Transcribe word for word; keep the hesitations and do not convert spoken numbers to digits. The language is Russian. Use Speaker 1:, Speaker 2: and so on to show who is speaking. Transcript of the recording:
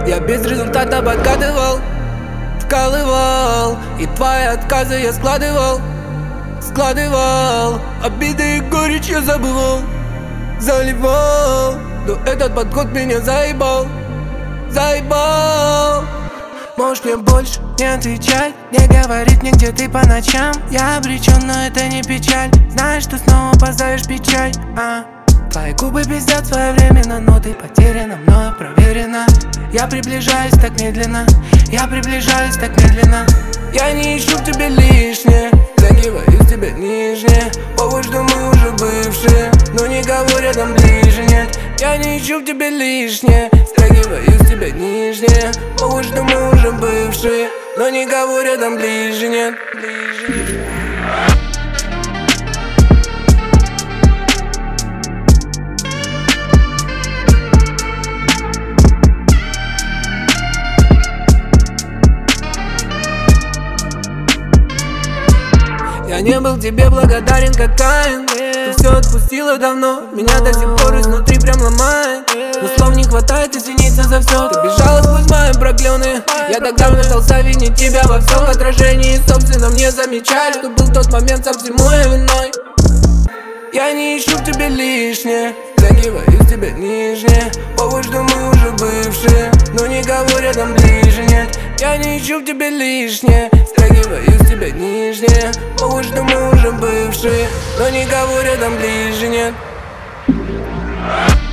Speaker 1: Я без результата подкатывал, вкалывал, и твои отказы я складывал, складывал. Обиды и горечь я забывал, заливал. Но этот подход меня заебал, заебал. Можешь мне больше не отвечать, не говорить мне, где ты по ночам. Я обречен, но это не печаль. Знаешь, что снова опоздаешь печаль, а? Твои губы пиздят своевременно, но ты потеряна, мною проверена. Я приближаюсь так медленно, я приближаюсь так медленно. Я не ищу в тебе лишнее, загибаю тебя нижнее. Повод, что мы уже бывшие, но не говорят нам ближе, нет. Я не ищу в тебе лишнее, страгиваю тебя нижнее. Повод, что мы уже бывшие, но не говорят нам ближе, нет, ближе. Я не был тебе благодарен, как Каин. Ты все отпустила давно, меня до сих пор изнутри прям ломает. Но слов не хватает извиниться за все. Ты бежала сквозь мои проклёны. Я тогда пытался винить тебя во всем отражении. Собственно, мне замечали, что был тот момент, сам всему я виной. Я не ищу в тебе лишнее, загибаю тебя нижнее. Повод, что мы уже бывшие, но не говорят нам ближе, нет. Я не ищу в тебе лишнее, страгиваю тебя нижнее. Повод, что мы уже бывшие, но не говорят нам ближе, нет.